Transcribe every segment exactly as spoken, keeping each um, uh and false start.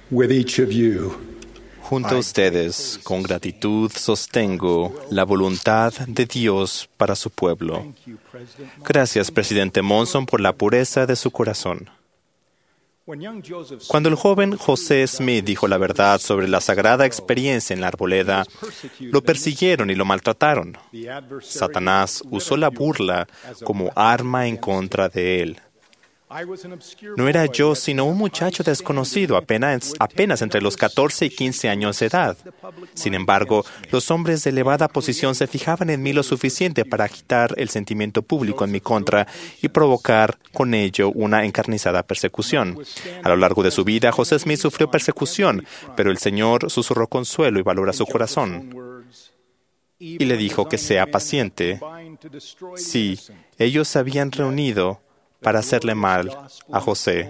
with each of you. Junto a ustedes, con gratitud, sostengo la voluntad de Dios para su pueblo. Gracias, presidente Monson, por la pureza de su corazón. Cuando el joven José Smith dijo la verdad sobre la sagrada experiencia en la arboleda, lo persiguieron y lo maltrataron. Satanás usó la burla como arma en contra de él. No era yo sino un muchacho desconocido, apenas, apenas entre los catorce y quince años de edad. Sin embargo, los hombres de elevada posición se fijaban en mí lo suficiente para agitar el sentimiento público en mi contra y provocar con ello una encarnizada persecución. A lo largo de su vida, José Smith sufrió persecución, pero el Señor susurró consuelo y valor a su corazón. Y le dijo que sea paciente. Sí, ellos se habían reunido para hacerle mal a José.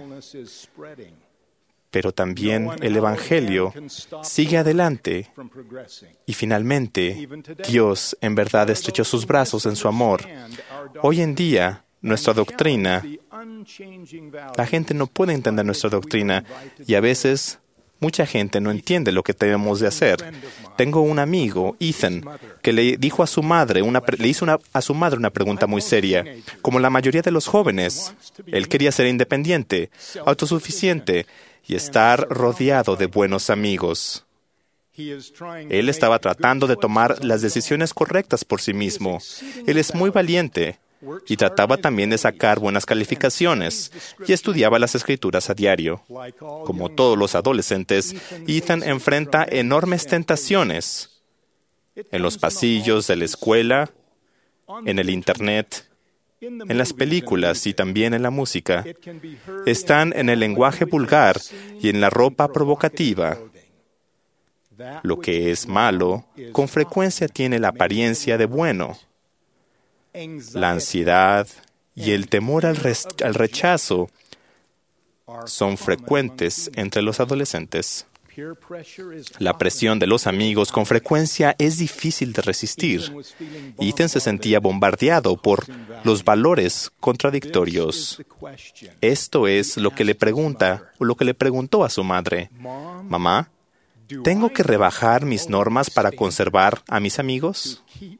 Pero también el Evangelio sigue adelante y finalmente Dios en verdad estrechó sus brazos en su amor. Hoy en día, nuestra doctrina, la gente no puede entender nuestra doctrina y a veces mucha gente no entiende lo que debemos de hacer. Tengo un amigo, Ethan, que le dijo a su madre, una, le hizo una, a su madre una pregunta muy seria. Como la mayoría de los jóvenes, él quería ser independiente, autosuficiente y estar rodeado de buenos amigos. Él estaba tratando de tomar las decisiones correctas por sí mismo. Él es muy valiente y trataba también de sacar buenas calificaciones y estudiaba las Escrituras a diario. Como todos los adolescentes, Ethan enfrenta enormes tentaciones en los pasillos de la escuela, en el Internet, en las películas y también en la música. Están en el lenguaje vulgar y en la ropa provocativa. Lo que es malo, con frecuencia tiene la apariencia de bueno. La ansiedad y el temor al, re- al rechazo son frecuentes entre los adolescentes. La presión de los amigos con frecuencia es difícil de resistir. Ethan se sentía bombardeado por los valores contradictorios. Esto es lo que le pregunta o lo que le preguntó a su madre. Mamá, ¿tengo que rebajar mis normas para conservar a mis amigos?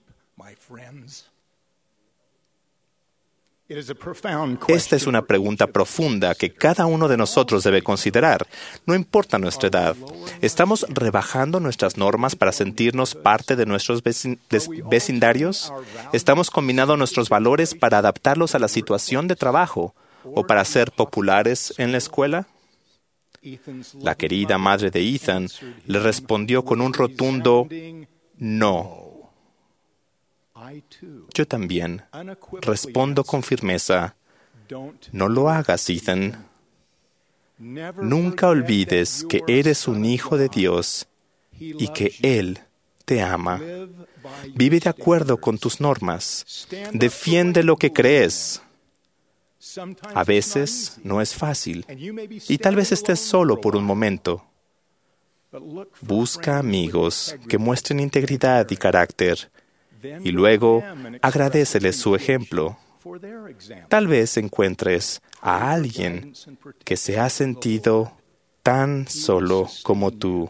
Esta es una pregunta profunda que cada uno de nosotros debe considerar. No importa nuestra edad. ¿Estamos rebajando nuestras normas para sentirnos parte de nuestros vecin- des- vecindarios? ¿Estamos combinando nuestros valores para adaptarlos a la situación de trabajo o para ser populares en la escuela? La querida madre de Ethan le respondió con un rotundo no. Yo también respondo con firmeza, no lo hagas, Ethan. Nunca olvides que eres un hijo de Dios y que Él te ama. Vive de acuerdo con tus normas. Defiende lo que crees. A veces no es fácil y tal vez estés solo por un momento. Busca amigos que muestren integridad y carácter. Y luego, agradéceles su ejemplo. Tal vez encuentres a alguien que se ha sentido tan solo como tú.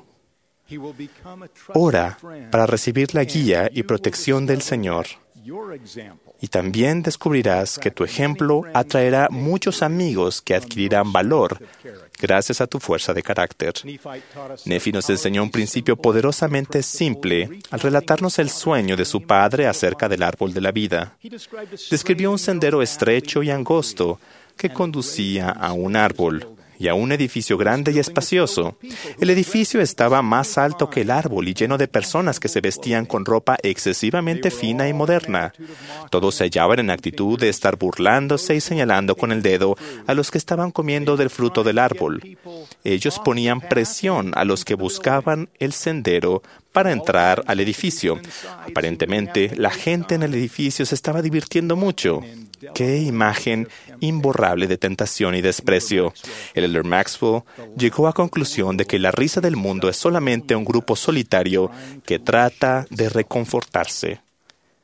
Ora para recibir la guía y protección del Señor. Y también descubrirás que tu ejemplo atraerá muchos amigos que adquirirán valor gracias a tu fuerza de carácter. Nefi nos enseñó un principio poderosamente simple al relatarnos el sueño de su padre acerca del árbol de la vida. Describió un sendero estrecho y angosto que conducía a un árbol y a un edificio grande y espacioso. El edificio estaba más alto que el árbol y lleno de personas que se vestían con ropa excesivamente fina y moderna. Todos se hallaban en actitud de estar burlándose y señalando con el dedo a los que estaban comiendo del fruto del árbol. Ellos ponían presión a los que buscaban el sendero para entrar al edificio. Aparentemente, la gente en el edificio se estaba divirtiendo mucho. ¡Qué imagen imborrable de tentación y desprecio! El elder Maxwell llegó a la conclusión de que la risa del mundo es solamente un grupo solitario que trata de reconfortarse.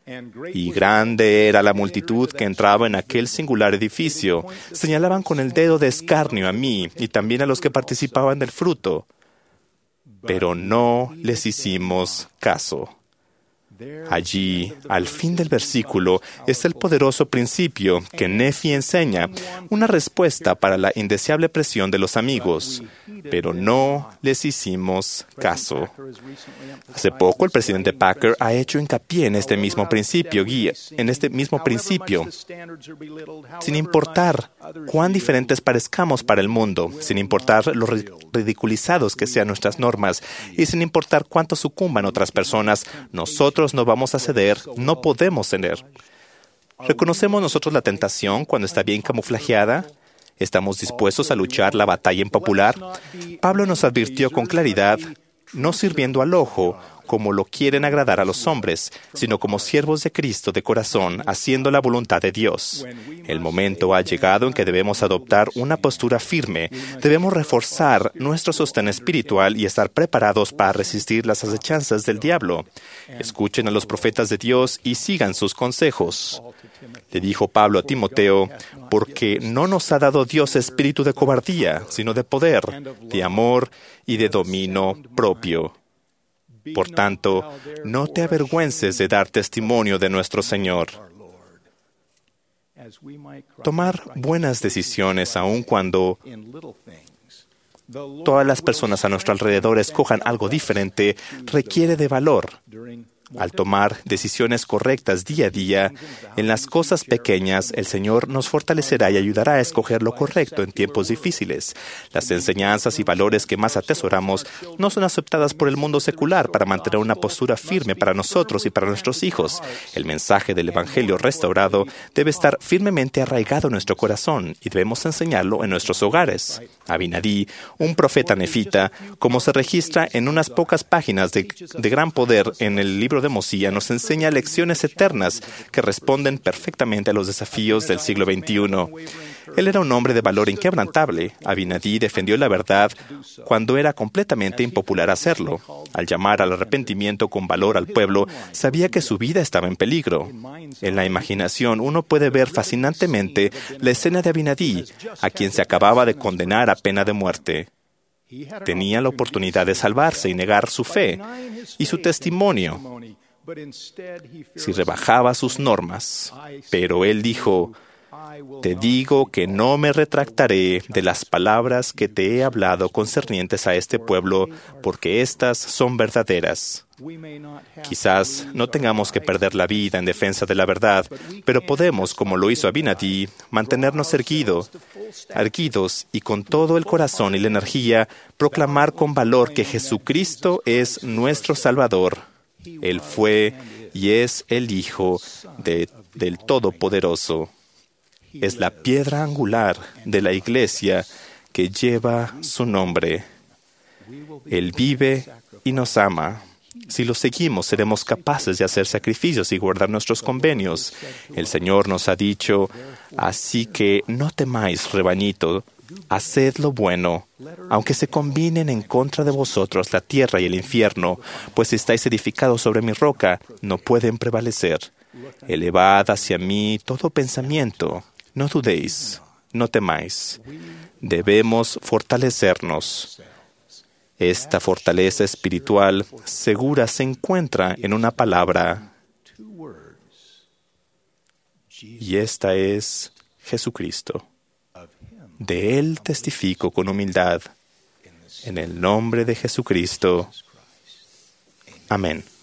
Y grande era la multitud que entraba en aquel singular edificio. Señalaban con el dedo de escarnio a mí y también a los que participaban del fruto. Pero no les hicimos caso. Allí, al fin del versículo, está el poderoso principio que Nefi enseña, una respuesta para la indeseable presión de los amigos, pero no les hicimos caso. Hace poco el presidente Packer ha hecho hincapié en este mismo principio, guía, en este mismo principio, sin importar cuán diferentes parezcamos para el mundo, sin importar lo ridiculizados que sean nuestras normas y sin importar cuánto sucumban otras personas, nosotros no vamos a ceder, no podemos ceder. ¿Reconocemos nosotros la tentación cuando está bien camuflajeada? ¿Estamos dispuestos a luchar la batalla impopular? Pablo nos advirtió con claridad, no sirviendo al ojo, como lo quieren agradar a los hombres, sino como siervos de Cristo de corazón, haciendo la voluntad de Dios. El momento ha llegado en que debemos adoptar una postura firme, debemos reforzar nuestro sostén espiritual y estar preparados para resistir las acechanzas del diablo. Escuchen a los profetas de Dios y sigan sus consejos. Le dijo Pablo a Timoteo, porque no nos ha dado Dios espíritu de cobardía, sino de poder, de amor y de dominio propio. Por tanto, no te avergüences de dar testimonio de nuestro Señor. Tomar buenas decisiones aun cuando todas las personas a nuestro alrededor escojan algo diferente requiere de valor. Al tomar decisiones correctas día a día, en las cosas pequeñas, el Señor nos fortalecerá y ayudará a escoger lo correcto en tiempos difíciles. Las enseñanzas y valores que más atesoramos no son aceptadas por el mundo secular para mantener una postura firme para nosotros y para nuestros hijos. El mensaje del Evangelio restaurado debe estar firmemente arraigado en nuestro corazón y debemos enseñarlo en nuestros hogares. Abinadí, un profeta nefita, como se registra en unas pocas páginas de, de gran poder en el libro de Mosía, nos enseña lecciones eternas que responden perfectamente a los desafíos del siglo veintiuno. Él era un hombre de valor inquebrantable. Abinadí defendió la verdad cuando era completamente impopular hacerlo. Al llamar al arrepentimiento con valor al pueblo, sabía que su vida estaba en peligro. En la imaginación uno puede ver fascinantemente la escena de Abinadí, a quien se acababa de condenar a pena de muerte. Tenía la oportunidad de salvarse y negar su fe y su testimonio si rebajaba sus normas. Pero él dijo, te digo que no me retractaré de las palabras que te he hablado concernientes a este pueblo, porque éstas son verdaderas. Quizás no tengamos que perder la vida en defensa de la verdad, pero podemos, como lo hizo Abinadí, mantenernos erguido, erguidos y con todo el corazón y la energía proclamar con valor que Jesucristo es nuestro Salvador. Él fue y es el Hijo de, del Todopoderoso. Es la piedra angular de la Iglesia que lleva su nombre. Él vive y nos ama. Si lo seguimos, seremos capaces de hacer sacrificios y guardar nuestros convenios. El Señor nos ha dicho, así que no temáis, rebañito, haced lo bueno, aunque se combinen en contra de vosotros la tierra y el infierno, pues si estáis edificados sobre mi roca, no pueden prevalecer. Elevad hacia mí todo pensamiento, no dudéis, no temáis. Debemos fortalecernos. Esta fortaleza espiritual segura se encuentra en una palabra, y esta es Jesucristo. De Él testifico con humildad, en el nombre de Jesucristo. Amén.